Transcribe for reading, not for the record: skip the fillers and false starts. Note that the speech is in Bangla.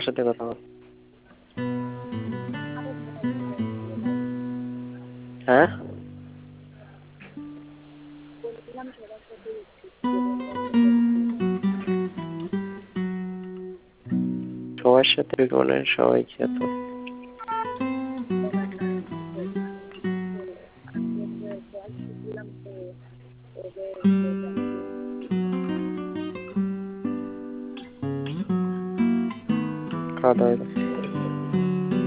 কার সাথে কথা বল? হ্যাঁ, সবার সাথে মানে সবাই কি এত খাওয়া দাওয়া